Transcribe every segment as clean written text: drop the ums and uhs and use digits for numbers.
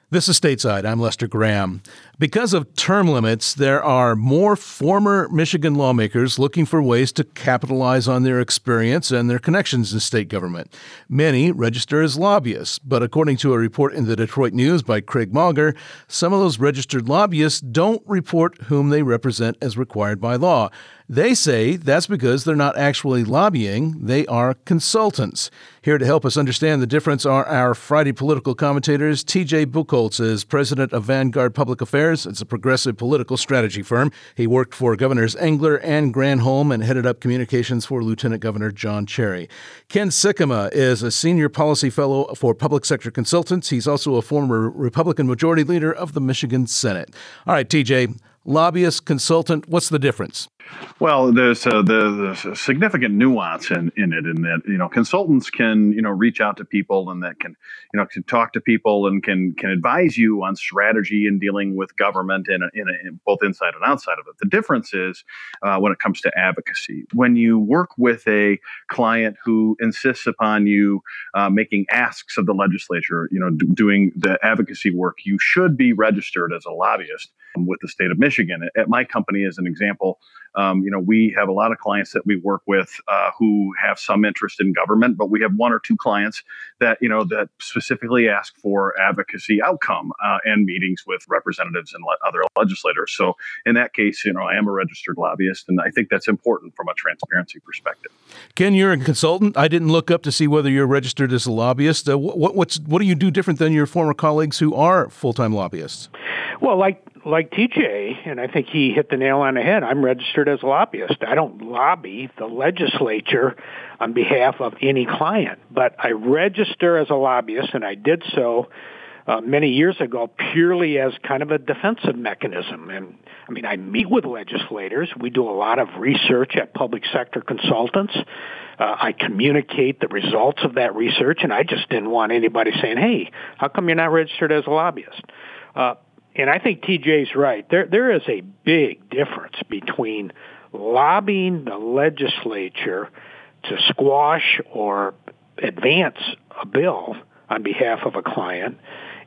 This is Stateside. I'm Lester Graham. Because of term limits, there are more former Michigan lawmakers looking for ways to capitalize on their experience and their connections in state government. Many register as lobbyists, but according to a report in the Detroit News by Craig Mauger, some of those registered lobbyists don't report whom they represent as required by law. They say that's because they're not actually lobbying, they are consultants. Here to help us understand the difference are our Friday political commentators. TJ Buchholz is president of Vanguard Public Affairs. It's a progressive political strategy firm. He worked for Governors Engler and Granholm and headed up communications for Lieutenant Governor John Cherry. Ken Sikkema is a senior policy fellow for public sector consultants. He's also a former Republican majority leader of the Michigan Senate. All right, TJ, lobbyist, consultant, what's the difference? Well, there's a significant nuance in it, in that, consultants can, reach out to people and that can talk to people and can advise you on strategy in dealing with government in both inside and outside of it. The difference is when it comes to advocacy. When you work with a client who insists upon you making asks of the legislature, doing the advocacy work, you should be registered as a lobbyist with the state of Michigan. At my company, as an example, we have a lot of clients that we work with who have some interest in government, but we have one or two clients that, that specifically ask for advocacy outcome and meetings with representatives and other legislators. So in that case, I am a registered lobbyist, and I think that's important from a transparency perspective. Ken, you're a consultant. I didn't look up to see whether you're registered as a lobbyist. What do you do different than your former colleagues who are full-time lobbyists? Well, like TJ, and I think he hit the nail on the head, I'm registered as a lobbyist. I don't lobby the legislature on behalf of any client, but I register as a lobbyist, and I did so many years ago purely as kind of a defensive mechanism. And I meet with legislators. We do a lot of research at Public Sector Consultants. I communicate the results of that research, and I just didn't want anybody saying, hey, how come you're not registered as a lobbyist? And I think TJ's right. There is a big difference between lobbying the legislature to squash or advance a bill on behalf of a client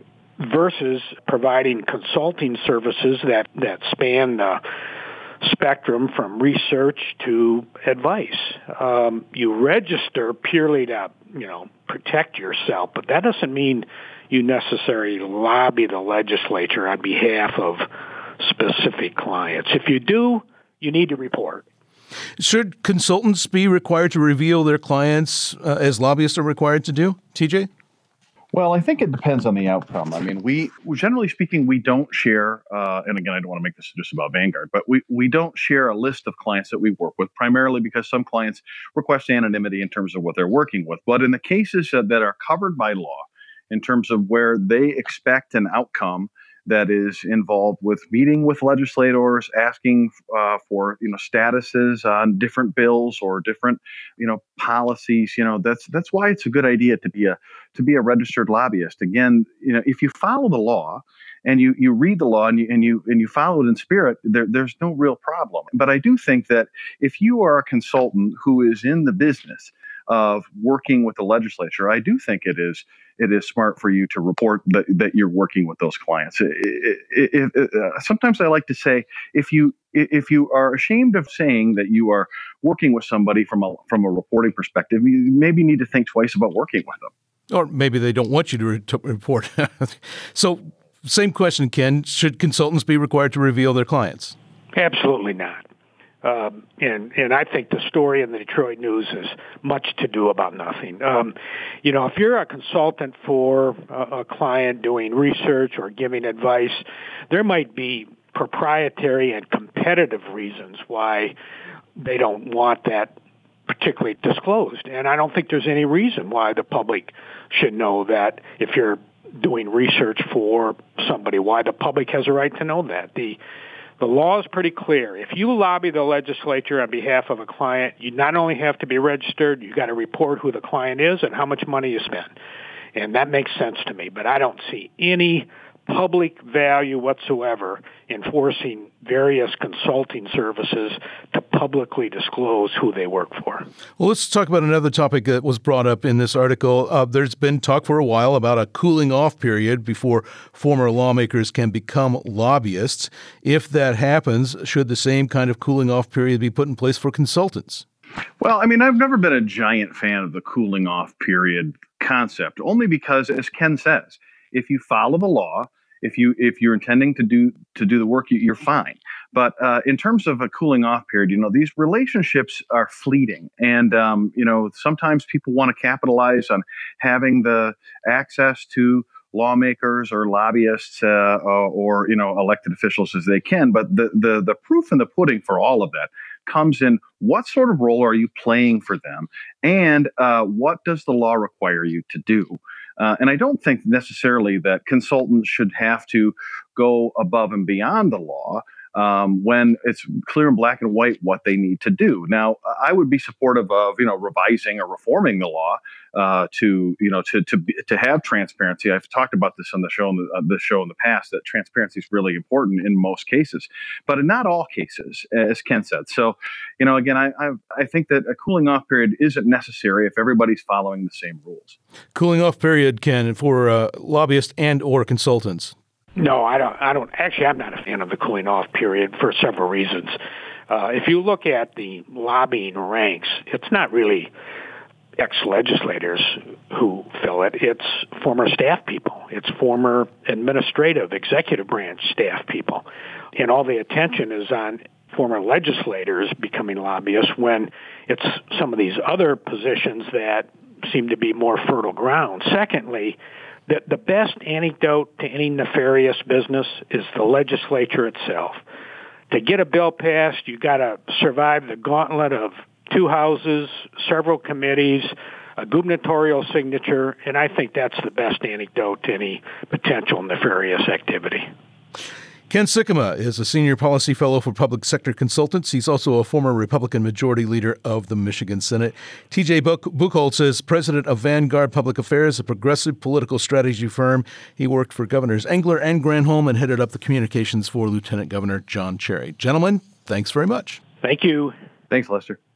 versus providing consulting services that span the spectrum from research to advice. You register purely to, protect yourself, but that doesn't mean you necessarily lobby the legislature on behalf of specific clients. If you do, you need to report. Should consultants be required to reveal their clients as lobbyists are required to do, TJ? Well, I think it depends on the outcome. We generally speaking, we don't share, and again, I don't want to make this just about Vanguard, but we don't share a list of clients that we work with, primarily because some clients request anonymity in terms of what they're working with. But in the cases that are covered by law, in terms of where they expect an outcome that is involved with meeting with legislators, asking for statuses on different bills or different policies. That's why it's a good idea to be a registered lobbyist. Again, if you follow the law and you read the law and you follow it in spirit, there's no real problem. But I do think that if you are a consultant who is in the business of working with the legislature, I do think it is smart for you to report that you're working with those clients. Sometimes I like to say, if you are ashamed of saying that you are working with somebody from a reporting perspective, you maybe need to think twice about working with them. Or maybe they don't want you to report. So, same question, Ken. Should consultants be required to reveal their clients? Absolutely not. And I think the story in the Detroit News is much to do about nothing. If you're a consultant for a client doing research or giving advice, there might be proprietary and competitive reasons why they don't want that particularly disclosed. And I don't think there's any reason why the public should know that if you're doing research for somebody, why the public has a right to know that. The law is pretty clear. If you lobby the legislature on behalf of a client, you not only have to be registered, you got to report who the client is and how much money you spend. And that makes sense to me, but I don't see any public value whatsoever in forcing various consulting services to publicly disclose who they work for. Well, let's talk about another topic that was brought up in this article. There's been talk for a while about a cooling off period before former lawmakers can become lobbyists. If that happens, should the same kind of cooling off period be put in place for consultants? Well, I mean, I've never been a giant fan of the cooling off period concept, only because, as Ken says, if you follow the law, if you're intending to do the work, you're fine. But in terms of a cooling off period, these relationships are fleeting, and sometimes people want to capitalize on having the access to lawmakers or lobbyists or elected officials as they can. But the proof in the pudding for all of that comes in what sort of role are you playing for them, and what does the law require you to do? And I don't think necessarily that consultants should have to go above and beyond the law when it's clear in black and white what they need to do. Now, I would be supportive of revising or reforming the law to have transparency. I've talked about this on the show in the past, that transparency is really important in most cases, but in not all cases, as Ken said. So, again, I think that a cooling off period isn't necessary if everybody's following the same rules. Cooling off period, Ken, for lobbyists and or consultants. No, I don't. Actually, I'm not a fan of the cooling off period for several reasons. If you look at the lobbying ranks, it's not really ex-legislators who fill it. It's former staff people. It's former administrative, executive branch staff people. And all the attention is on former legislators becoming lobbyists when it's some of these other positions that seem to be more fertile ground. Secondly, the best antidote to any nefarious business is the legislature itself. To get a bill passed, you got to survive the gauntlet of two houses, several committees, a gubernatorial signature, and I think that's the best antidote to any potential nefarious activity. Ken Sikkema is a senior policy fellow for public sector consultants. He's also a former Republican majority leader of the Michigan Senate. TJ Buchholz is president of Vanguard Public Affairs, a progressive political strategy firm. He worked for Governors Engler and Granholm and headed up the communications for Lieutenant Governor John Cherry. Gentlemen, thanks very much. Thank you. Thanks, Lester.